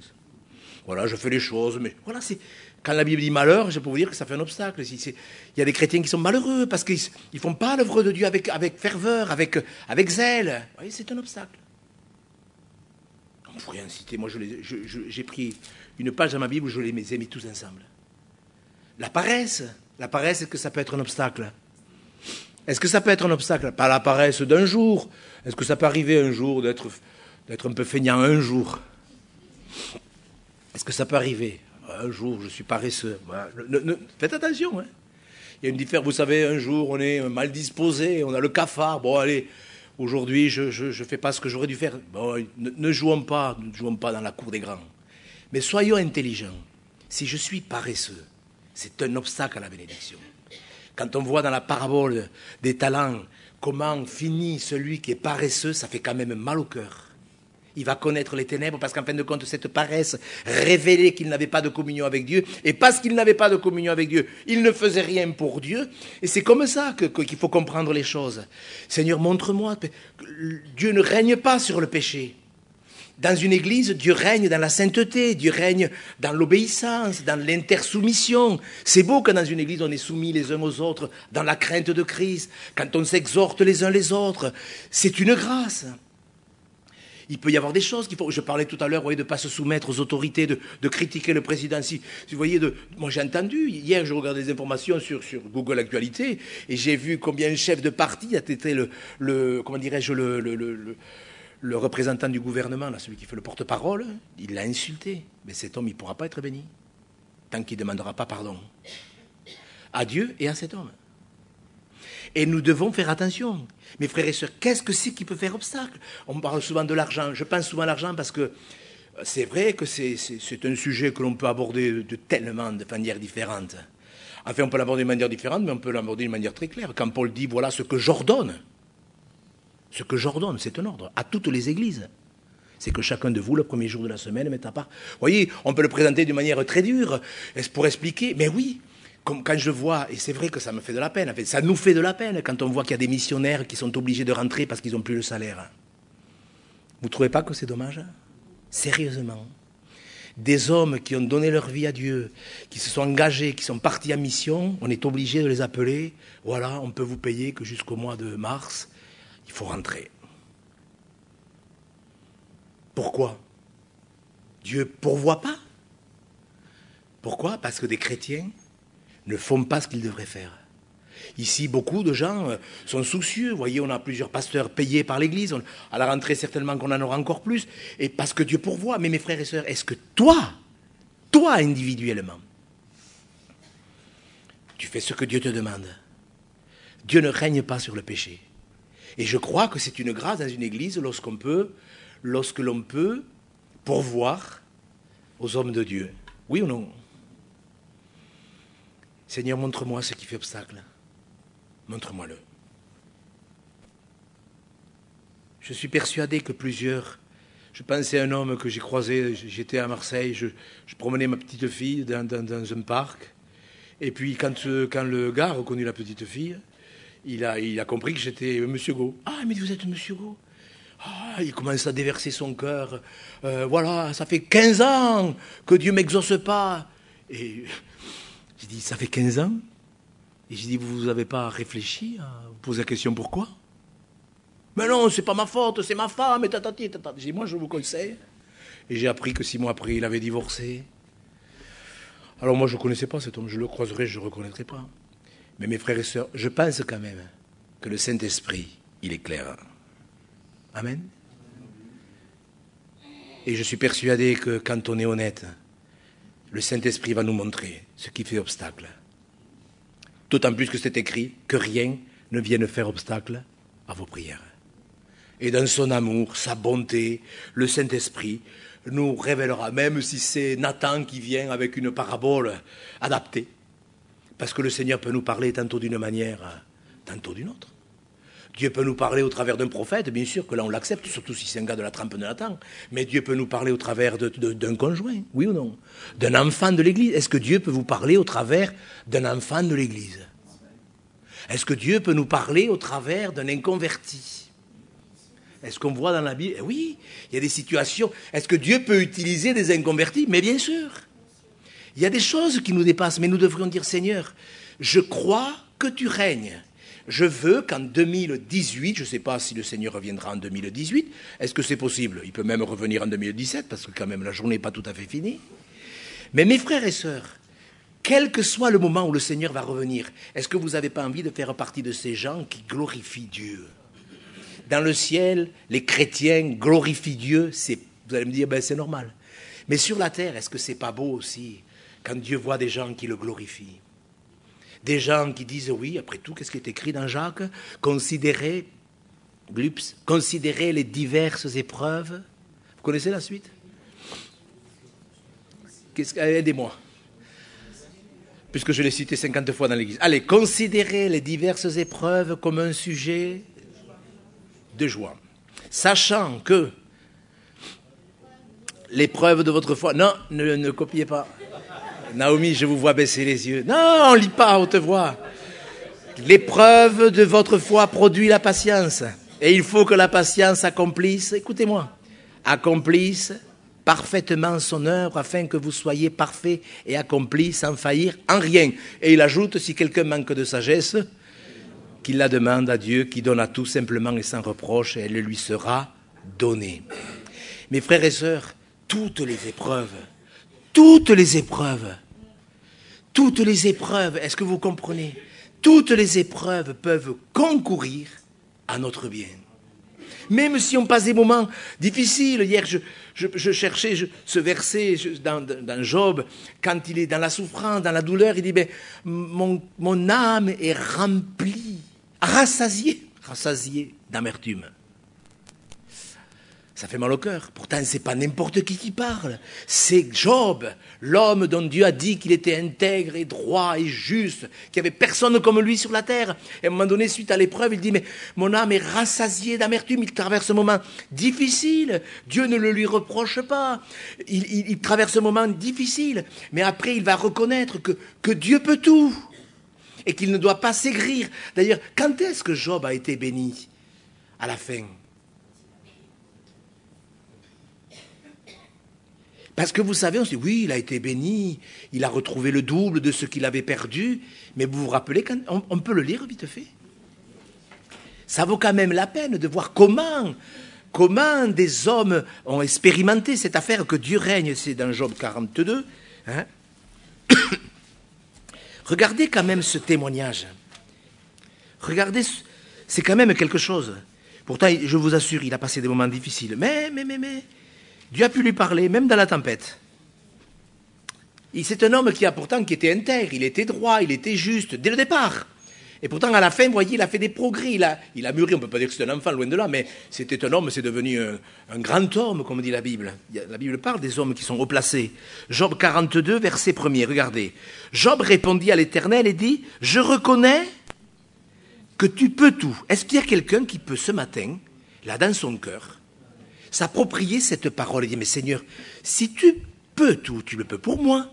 Voilà, je fais les choses, mais voilà, c'est... Quand la Bible dit « malheur », je peux vous dire que ça fait un obstacle. Il y a des chrétiens qui sont malheureux parce qu'ils ne font pas l'œuvre de Dieu avec, avec ferveur, avec, avec zèle. Vous voyez, c'est un obstacle. On pourrait en citer. Moi, je les, je, je, j'ai pris une page dans ma Bible où je les ai mis tous ensemble. La paresse. La paresse, est-ce que ça peut être un obstacle? Est-ce que ça peut être un obstacle? Pas la paresse d'un jour. Est-ce que ça peut arriver un jour d'être, d'être un peu feignant un jour? Est-ce que ça peut arriver? Un jour, je suis paresseux. Voilà. Ne, ne, faites attention. Hein. Il y a une différence. Vous savez, un jour, on est mal disposé, on a le cafard. Bon, allez, aujourd'hui, je ne fais pas ce que j'aurais dû faire. Bon, ne, ne jouons pas, ne jouons pas dans la cour des grands. Mais soyons intelligents. Si je suis paresseux, c'est un obstacle à la bénédiction. Quand on voit dans la parabole des talents comment finit celui qui est paresseux, ça fait quand même mal au cœur. il va connaître les ténèbres, parce qu'en fin de compte, cette paresse révélait qu'il n'avait pas de communion avec Dieu, et parce qu'il n'avait pas de communion avec Dieu, il ne faisait rien pour Dieu, et c'est comme ça que, que, qu'il faut comprendre les choses. Seigneur, montre-moi, Dieu ne règne pas sur le péché. Dans une église, Dieu règne dans la sainteté, Dieu règne dans l'obéissance, dans l'intersoumission. C'est beau que dans une église, on est soumis les uns aux autres, dans la crainte de Christ, quand on s'exhorte les uns les autres. C'est une grâce. Il peut y avoir des choses qu'il faut... Je parlais tout à l'heure, vous voyez, de ne pas se soumettre aux autorités, de, de critiquer le président. Si, si vous voyez, de, moi j'ai entendu, hier je regardais des informations sur, sur Google Actualité, et j'ai vu combien un chef de parti a été le, le comment dirais-je, le... le, le, le Le représentant du gouvernement, là, celui qui fait le porte-parole, il l'a insulté. Mais cet homme, il ne pourra pas être béni tant qu'il ne demandera pas pardon à Dieu et à cet homme. Et nous devons faire attention. Mes frères et sœurs, qu'est-ce que c'est qui peut faire obstacle? On parle souvent de l'argent. Je pense souvent à l'argent parce que c'est vrai que c'est, c'est, c'est un sujet que l'on peut aborder de, de tellement de manières différentes. Enfin, on peut l'aborder de manière différente, mais on peut l'aborder de manière très claire. Quand Paul dit, voilà ce que j'ordonne, ce que j'ordonne, c'est un ordre à toutes les églises. C'est que chacun de vous, le premier jour de la semaine, mette à part. Vous voyez, on peut le présenter d'une manière très dure pour expliquer. Mais oui, comme quand je vois, et c'est vrai que ça me fait de la peine, en fait, ça nous fait de la peine quand on voit qu'il y a des missionnaires qui sont obligés de rentrer parce qu'ils n'ont plus le salaire. Vous ne trouvez pas que c'est dommage? Sérieusement. Des hommes qui ont donné leur vie à Dieu, qui se sont engagés, qui sont partis en mission, on est obligé de les appeler. Voilà, on peut vous payer que jusqu'au mois de mars. Il faut rentrer. Pourquoi? Dieu pourvoit pas. Pourquoi? Parce que des chrétiens ne font pas ce qu'ils devraient faire. Ici, beaucoup de gens sont soucieux. Vous voyez, on a plusieurs pasteurs payés par l'Église. On, à la rentrée, certainement qu'on en aura encore plus. Et parce que Dieu pourvoit. Mais mes frères et sœurs, est-ce que toi, toi individuellement, tu fais ce que Dieu te demande? Dieu ne règne pas sur le péché. Et je crois que c'est une grâce dans une église lorsqu'on peut, lorsque l'on peut pourvoir aux hommes de Dieu. Oui ou non? Seigneur, montre-moi ce qui fait obstacle. Montre-moi-le. Je suis persuadé que plusieurs... Je pensais à un homme que j'ai croisé, j'étais à Marseille, je, je promenais ma petite fille dans, dans, dans un parc. Et puis quand, quand le gars a reconnu la petite fille, Il a, il a compris que j'étais Monsieur Gau. Ah, mais vous êtes Monsieur Gau. Ah, il commence à déverser son cœur. Euh, voilà, ça fait quinze ans que Dieu ne m'exauce pas. Et j'ai dit, ça fait quinze ans? Et j'ai dit, vous n'avez pas réfléchi à vous poser la question pourquoi? Mais non, c'est pas ma faute, c'est ma femme, et tatati, tatati. J'ai dit, moi je vous conseille. Et j'ai appris que six mois après, il avait divorcé. Alors moi je ne connaissais pas cet homme, je le croiserai, je ne le reconnaîtrai pas. Mais mes frères et sœurs, je pense quand même que le Saint-Esprit, il est clair. Amen. Et je suis persuadé que quand on est honnête, le Saint-Esprit va nous montrer ce qui fait obstacle. D'autant plus que c'est écrit que rien ne vienne faire obstacle à vos prières. Et dans son amour, sa bonté, le Saint-Esprit nous révélera, même si c'est Nathan qui vient avec une parabole adaptée. Parce que le Seigneur peut nous parler tantôt d'une manière, tantôt d'une autre. Dieu peut nous parler au travers d'un prophète, bien sûr que là on l'accepte, surtout si c'est un gars de la trempe de Nathan. Mais Dieu peut nous parler au travers de, de, d'un conjoint, oui ou non? D'un enfant de l'Église. Est-ce que Dieu peut vous parler au travers d'un enfant de l'Église? Est-ce que Dieu peut nous parler au travers d'un inconverti? Est-ce qu'on voit dans la Bible? Oui, il y a des situations. Est-ce que Dieu peut utiliser des inconvertis? Mais bien sûr. Il y a des choses qui nous dépassent, mais nous devrions dire, Seigneur, je crois que tu règnes. Je veux qu'en deux mille dix-huit, je ne sais pas si le Seigneur reviendra en deux mille dix-huit, est-ce que c'est possible? Il peut même revenir en deux mille dix-sept, parce que quand même la journée n'est pas tout à fait finie. Mais mes frères et sœurs, quel que soit le moment où le Seigneur va revenir, est-ce que vous n'avez pas envie de faire partie de ces gens qui glorifient Dieu? Dans le ciel, les chrétiens glorifient Dieu, c'est, vous allez me dire, ben, c'est normal. Mais sur la terre, est-ce que c'est pas beau aussi quand Dieu voit des gens qui le glorifient? Des gens qui disent, oui, après tout, qu'est-ce qui est écrit dans Jacques? Considérez, glups, considérez les diverses épreuves. Vous connaissez la suite? Qu'est-ce que, aidez-moi. Puisque je l'ai cité cinquante fois dans l'Église. Allez, considérez les diverses épreuves comme un sujet de joie. Sachant que L'épreuve de votre foi. Non, ne, ne copiez pas. Naomi, je vous vois baisser les yeux. Non, on ne lit pas à haute voix. L'épreuve de votre foi produit la patience. Et il faut que la patience accomplisse, écoutez-moi, accomplisse parfaitement son œuvre afin que vous soyez parfaits et accomplis sans faillir en rien. Et il ajoute, si quelqu'un manque de sagesse, qu'il la demande à Dieu qui donne à tout simplement et sans reproche et elle lui sera donnée. Mes frères et sœurs, toutes les épreuves, toutes les épreuves, toutes les épreuves, est-ce que vous comprenez? Toutes les épreuves peuvent concourir à notre bien. Même si on passe des moments difficiles. Hier, je, je, je cherchais je, ce verset je, dans, dans Job, quand il est dans la souffrance, dans la douleur, il dit, ben, mon, mon âme est remplie, rassasiée, rassasiée d'amertume. Ça fait mal au cœur. Pourtant, ce n'est pas n'importe qui qui parle. C'est Job, l'homme dont Dieu a dit qu'il était intègre et droit et juste, qu'il n'y avait personne comme lui sur la terre. Et à un moment donné, suite à l'épreuve, il dit, mais mon âme est rassasiée d'amertume. Il traverse un moment difficile. Dieu ne le lui reproche pas. Il, il, il traverse un moment difficile. Mais après, il va reconnaître que, que Dieu peut tout. Et qu'il ne doit pas s'aigrir. D'ailleurs, quand est-ce que Job a été béni? À la fin. Parce que vous savez, on se dit, oui, il a été béni, il a retrouvé le double de ce qu'il avait perdu, mais vous vous rappelez, quand on, on peut le lire vite fait. Ça vaut quand même la peine de voir comment, comment des hommes ont expérimenté cette affaire que Dieu règne, c'est dans Job quarante-deux. Hein. Regardez quand même ce témoignage. Regardez, c'est quand même quelque chose. Pourtant, je vous assure, il a passé des moments difficiles, mais, mais, mais, mais... Dieu a pu lui parler, même dans la tempête. C'est un homme qui a pourtant qui était intègre, il était droit, il était juste, dès le départ. Et pourtant, à la fin, vous voyez, il a fait des progrès, il a, il a mûri, on ne peut pas dire que c'était un enfant, loin de là, mais c'était un homme, c'est devenu un, un grand homme, comme dit la Bible. La Bible parle des hommes qui sont haut placés. Job quarante-deux, verset premier, regardez. Job répondit à l'Éternel et dit, « Je reconnais que tu peux tout. » Est-ce qu'il y a quelqu'un qui peut ce matin, là dans son cœur, s'approprier cette parole et dire, mais Seigneur, si tu peux tout, tu le peux pour moi.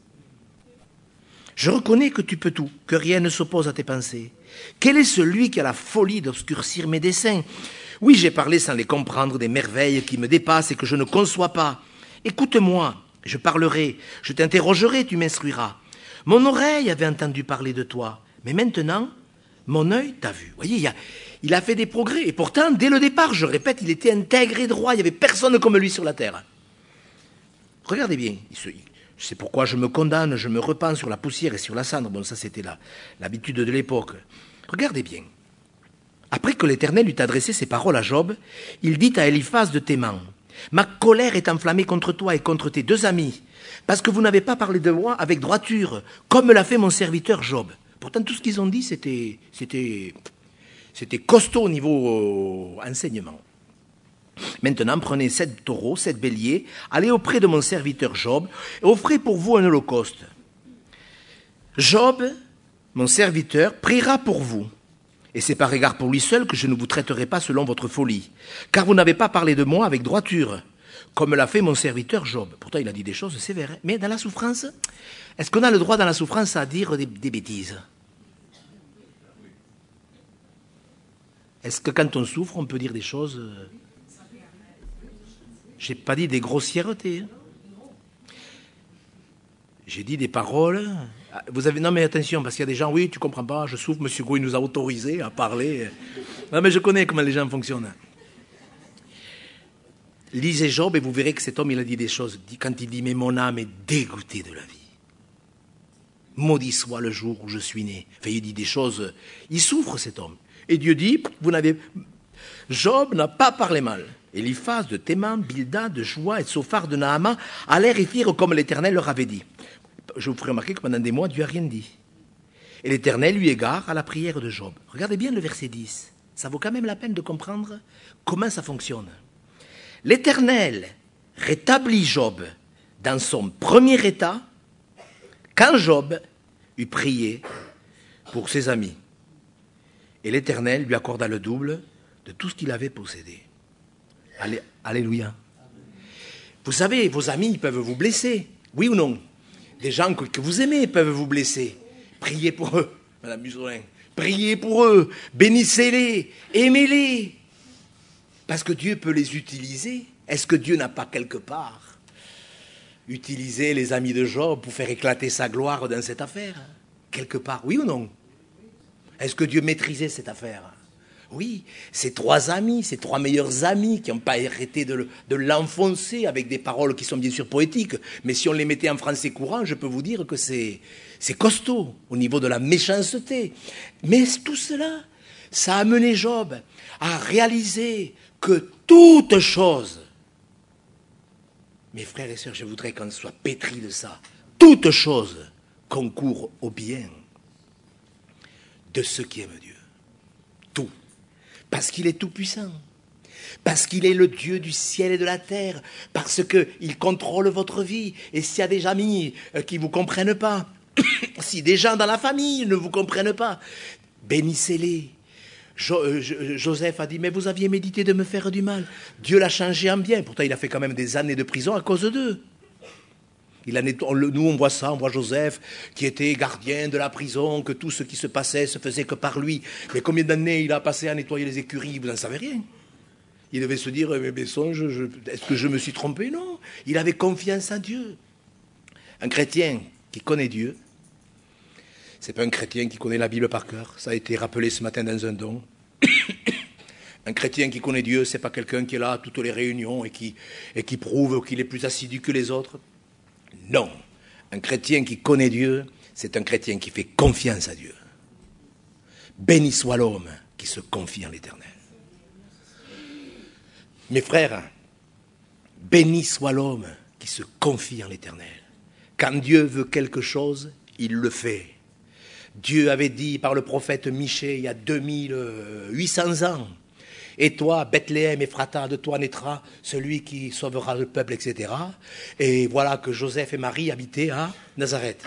Je reconnais que tu peux tout, que rien ne s'oppose à tes pensées. Quel est celui qui a la folie d'obscurcir mes desseins? Oui, j'ai parlé sans les comprendre des merveilles qui me dépassent et que je ne conçois pas. Écoute-moi, je parlerai, je t'interrogerai, tu m'instruiras. Mon oreille avait entendu parler de toi, mais maintenant, mon œil t'a vu. Vous voyez, il y a... Il a fait des progrès. Et pourtant, dès le départ, je répète, il était intègre et droit. Il n'y avait personne comme lui sur la terre. Regardez bien. C'est pourquoi je me condamne, je me repens sur la poussière et sur la cendre. Bon, ça, c'était la, l'habitude de l'époque. Regardez bien. Après que l'Éternel eut adressé ces paroles à Job, il dit à Eliphaz de Théman, « Ma colère est enflammée contre toi et contre tes deux amis, parce que vous n'avez pas parlé de moi avec droiture, comme l'a fait mon serviteur Job. » Pourtant, tout ce qu'ils ont dit, c'était... c'était C'était costaud au niveau euh, enseignement. Maintenant, prenez sept taureaux, sept béliers, allez auprès de mon serviteur Job, et offrez pour vous un holocauste. Job, mon serviteur, priera pour vous. Et c'est par égard pour lui seul que je ne vous traiterai pas selon votre folie, car vous n'avez pas parlé de moi avec droiture, comme l'a fait mon serviteur Job. Pourtant, il a dit des choses sévères, hein. Mais dans la souffrance, est-ce qu'on a le droit dans la souffrance à dire des, des bêtises ? Est-ce que quand on souffre, on peut dire des choses... J'ai pas dit des grossièretés. J'ai dit des paroles... Vous avez... Non mais attention, parce qu'il y a des gens, oui, tu comprends pas, je souffre, M. Gouy nous a autorisé à parler. Non mais je connais comment les gens fonctionnent. Lisez Job et vous verrez que cet homme, il a dit des choses. Quand il dit, mais mon âme est dégoûtée de la vie. Maudit soit le jour où je suis né. Enfin, il dit des choses... Il souffre, cet homme. Et Dieu dit, vous n'avez... Job n'a pas parlé mal. Eliphaz de Théman, Bildad de Joie et Sophar de Nahama allèrent et firent comme l'Éternel leur avait dit. Je vous ferai remarquer que pendant des mois, Dieu n'a rien dit. Et l'Éternel lui égare à la prière de Job. Regardez bien le verset dix. Ça vaut quand même la peine de comprendre comment ça fonctionne. L'Éternel rétablit Job dans son premier état quand Job eut prié pour ses amis. Et l'Éternel lui accorda le double de tout ce qu'il avait possédé. Allé, alléluia. Vous savez, vos amis peuvent vous blesser, oui ou non? Des gens que, que vous aimez peuvent vous blesser. Priez pour eux, Madame Musolin. Priez pour eux, bénissez-les, aimez-les. Parce que Dieu peut les utiliser. Est-ce que Dieu n'a pas quelque part utilisé les amis de Job pour faire éclater sa gloire dans cette affaire? Quelque part, oui ou non? Est-ce que Dieu maîtrisait cette affaire? Oui, ces trois amis, ces trois meilleurs amis qui n'ont pas arrêté de, de l'enfoncer avec des paroles qui sont bien sûr poétiques, mais si on les mettait en français courant, je peux vous dire que c'est, c'est costaud au niveau de la méchanceté. Mais tout cela, ça a amené Job à réaliser que toute chose, mes frères et sœurs, je voudrais qu'on soit pétris de ça, toute chose concourt au bien de ceux qui aiment Dieu. Tout. Parce qu'il est tout-puissant. Parce qu'il est le Dieu du ciel et de la terre. Parce qu'il contrôle votre vie. Et s'il y a des amis qui ne vous comprennent pas, si des gens dans la famille ne vous comprennent pas, bénissez-les. Jo- Joseph a dit, mais vous aviez médité de me faire du mal. Dieu l'a changé en bien. Pourtant, il a fait quand même des années de prison à cause d'eux. Il a, nous, on voit ça, on voit Joseph qui était gardien de la prison, que tout ce qui se passait se faisait que par lui. Mais combien d'années il a passé à nettoyer les écuries? Vous n'en savez rien. Il devait se dire, mais Besson, je, je, est-ce que je me suis trompé? Non. Il avait confiance en Dieu. Un chrétien qui connaît Dieu, c'est pas un chrétien qui connaît la Bible par cœur. Ça a été rappelé ce matin dans un don. Un chrétien qui connaît Dieu, c'est pas quelqu'un qui est là à toutes les réunions et qui, et qui prouve qu'il est plus assidu que les autres. Non, un chrétien qui connaît Dieu, c'est un chrétien qui fait confiance à Dieu. Béni soit l'homme qui se confie en l'Éternel. Mes frères, béni soit l'homme qui se confie en l'Éternel. Quand Dieu veut quelque chose, il le fait. Dieu avait dit par le prophète Michée il y a deux mille huit cents ans, et toi, Bethléem, Ephrata, de toi naîtra celui qui sauvera le peuple, et cetera. Et voilà que Joseph et Marie habitaient à Nazareth.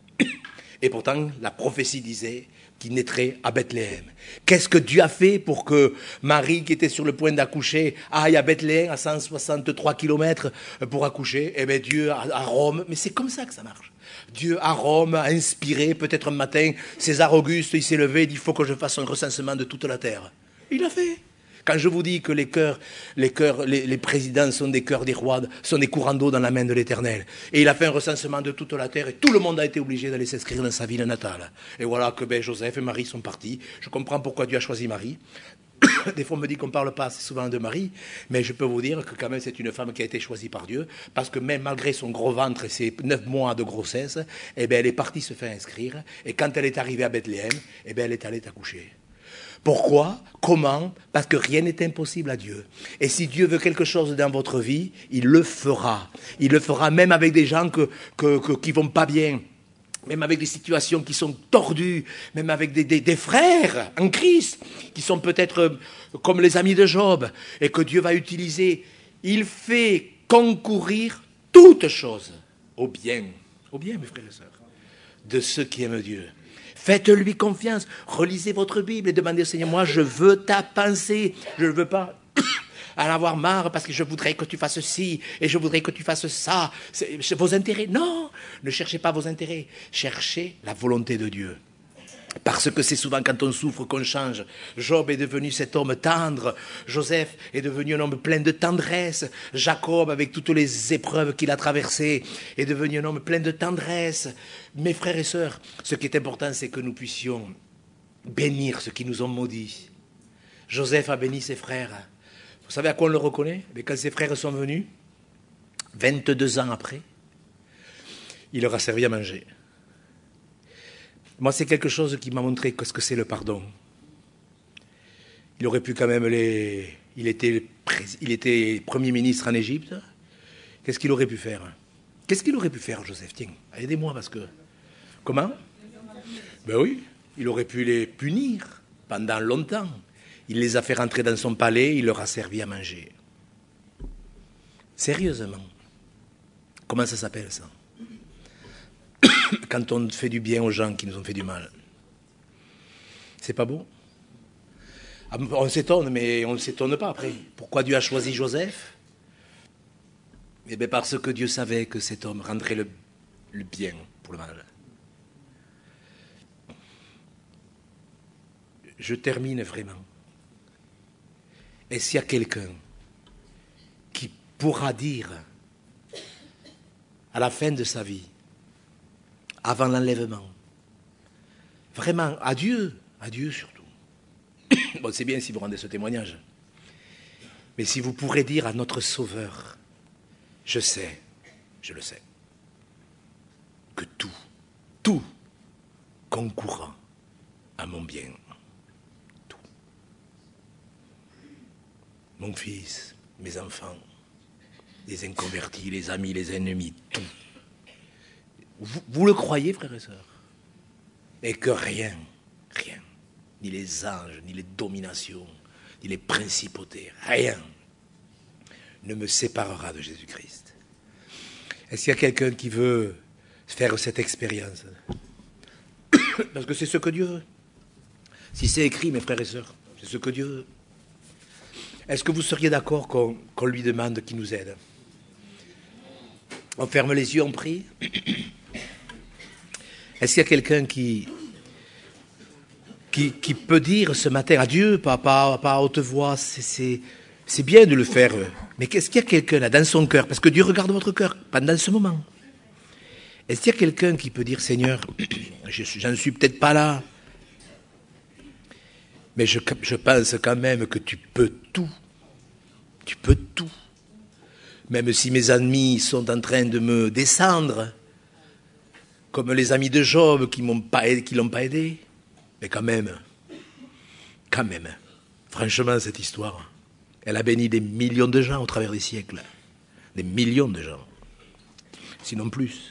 Et pourtant, la prophétie disait qu'il naîtrait à Bethléem. Qu'est-ce que Dieu a fait pour que Marie, qui était sur le point d'accoucher, aille à Bethléem, à cent soixante-trois kilomètres pour accoucher? Eh bien, Dieu à Rome, mais c'est comme ça que ça marche. Dieu à Rome a inspiré, peut-être un matin, César Auguste, il s'est levé, il dit, il faut que je fasse un recensement de toute la terre. Il l'a fait. Quand je vous dis que les cœurs, les cœurs, les, les présidents sont des cœurs des rois, sont des courants d'eau dans la main de l'Éternel. Et il a fait un recensement de toute la terre et tout le monde a été obligé d'aller s'inscrire dans sa ville natale. Et voilà que ben, Joseph et Marie sont partis. Je comprends pourquoi Dieu a choisi Marie. Des fois on me dit qu'on ne parle pas assez souvent de Marie, mais je peux vous dire que quand même c'est une femme qui a été choisie par Dieu, parce que même malgré son gros ventre et ses neuf mois de grossesse, eh ben, elle est partie se faire inscrire. Et quand elle est arrivée à Bethléem, eh ben, elle est allée accoucher. Pourquoi? Comment? Parce que rien n'est impossible à Dieu. Et si Dieu veut quelque chose dans votre vie, il le fera. Il le fera même avec des gens que, que, que, qui ne vont pas bien, même avec des situations qui sont tordues, même avec des, des, des frères en Christ, qui sont peut-être comme les amis de Job, et que Dieu va utiliser. Il fait concourir toutes choses au bien, au bien, mes frères et sœurs, de ceux qui aiment Dieu. Faites-lui confiance, relisez votre Bible et demandez au Seigneur, moi je veux ta pensée, je ne veux pas en avoir marre parce que je voudrais que tu fasses ci et je voudrais que tu fasses ça. C'est, c'est vos intérêts. Non, ne cherchez pas vos intérêts, cherchez la volonté de Dieu. Parce que c'est souvent quand on souffre qu'on change. Job est devenu cet homme tendre. Joseph est devenu un homme plein de tendresse. Jacob, avec toutes les épreuves qu'il a traversées, est devenu un homme plein de tendresse. Mes frères et sœurs, ce qui est important, c'est que nous puissions bénir ceux qui nous ont maudits. Joseph a béni ses frères. Vous savez à quoi on le reconnaît? Mais quand ses frères sont venus, vingt-deux ans après, il leur a servi à manger. Moi, c'est quelque chose qui m'a montré ce que c'est le pardon. Il aurait pu quand même les... Il était, il était Premier ministre en Égypte. Qu'est-ce qu'il aurait pu faire? Qu'est-ce qu'il aurait pu faire, Joseph? Tiens, aidez-moi parce que... Comment? Ben oui, il aurait pu les punir pendant longtemps. Il les a fait rentrer dans son palais, il leur a servi à manger. Sérieusement. Comment ça s'appelle, ça? Quand on fait du bien aux gens qui nous ont fait du mal. C'est pas beau? On s'étonne, mais on ne s'étonne pas après. Pourquoi Dieu a choisi Joseph? Eh bien, parce que Dieu savait que cet homme rendrait le, le bien pour le mal. Je termine vraiment. Est-ce qu'il y a quelqu'un qui pourra dire à la fin de sa vie, avant l'enlèvement, vraiment, adieu, adieu surtout. Bon, c'est bien si vous rendez ce témoignage. Mais si vous pourrez dire à notre Sauveur, je sais, je le sais, que tout, tout concourra à mon bien. Tout. Mon fils, mes enfants, les inconvertis, les amis, les ennemis, tout. Vous, vous le croyez, frères et sœurs? Et que rien, rien, ni les anges, ni les dominations, ni les principautés, rien ne me séparera de Jésus-Christ. Est-ce qu'il y a quelqu'un qui veut faire cette expérience? Parce que c'est ce que Dieu veut. Si c'est écrit, mes frères et sœurs, c'est ce que Dieu veut. Est-ce que vous seriez d'accord qu'on, qu'on lui demande qu'il nous aide? On ferme les yeux, on prie. Est-ce qu'il y a quelqu'un qui, qui, qui peut dire ce matin à Dieu, pas, pas, pas à haute voix, c'est, c'est, c'est bien de le faire, mais est-ce qu'il y a quelqu'un là, dans son cœur, parce que Dieu regarde votre cœur pendant ce moment. Est-ce qu'il y a quelqu'un qui peut dire, Seigneur, je, j'en suis peut-être pas là, mais je, je pense quand même que tu peux tout. Tu peux tout. Même si mes ennemis sont en train de me descendre, comme les amis de Job qui m'ont pas aidé, qui l'ont pas aidé, mais quand même, quand même, franchement, cette histoire, elle a béni des millions de gens au travers des siècles, des millions de gens, sinon plus.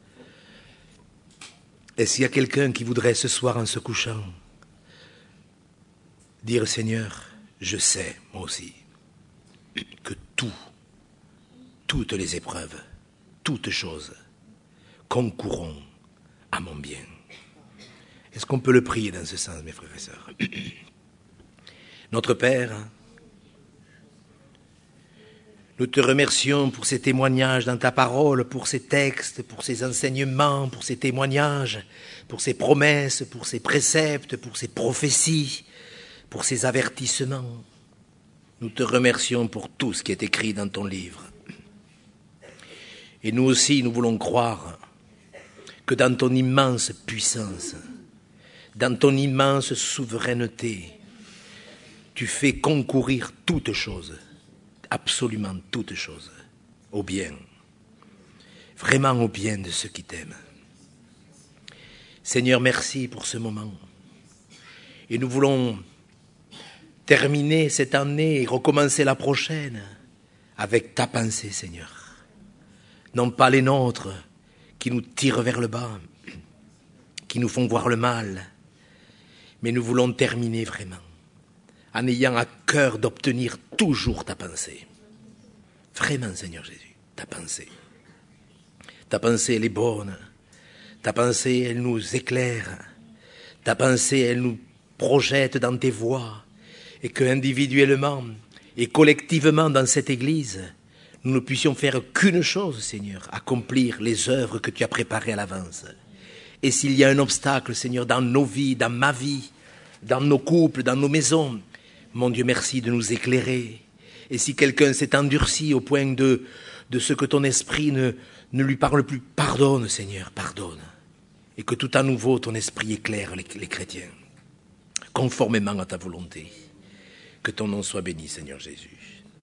Est-ce qu'il y a quelqu'un qui voudrait ce soir en se couchant dire, Seigneur, je sais, moi aussi, que tout, toutes les épreuves, toutes choses concourront à mon bien. Est-ce qu'on peut le prier dans ce sens, mes frères et sœurs? Notre Père, nous te remercions pour ces témoignages dans ta parole, pour ces textes, pour ces enseignements, pour ces témoignages, pour ces promesses, pour ces préceptes, pour ces prophéties, pour ces avertissements. Nous te remercions pour tout ce qui est écrit dans ton livre. Et nous aussi, nous voulons croire que dans ton immense puissance, dans ton immense souveraineté, tu fais concourir toutes choses, absolument toutes choses, au bien, vraiment au bien de ceux qui t'aiment. Seigneur, merci pour ce moment. Et nous voulons terminer cette année et recommencer la prochaine avec ta pensée, Seigneur. Non pas les nôtres qui nous tirent vers le bas, qui nous font voir le mal, mais nous voulons terminer vraiment en ayant à cœur d'obtenir toujours ta pensée. Vraiment, Seigneur Jésus, ta pensée. Ta pensée, elle est bonne. Ta pensée, elle nous éclaire. Ta pensée, elle nous projette dans tes voies. Et que individuellement et collectivement dans cette Église, nous ne puissions faire qu'une chose, Seigneur, accomplir les œuvres que tu as préparées à l'avance. Et s'il y a un obstacle, Seigneur, dans nos vies, dans ma vie, dans nos couples, dans nos maisons, mon Dieu, merci de nous éclairer. Et si quelqu'un s'est endurci au point de, de ce que ton esprit ne, ne lui parle plus, pardonne, Seigneur, pardonne. Et que tout à nouveau, ton esprit éclaire les, les chrétiens, conformément à ta volonté. Que ton nom soit béni, Seigneur Jésus.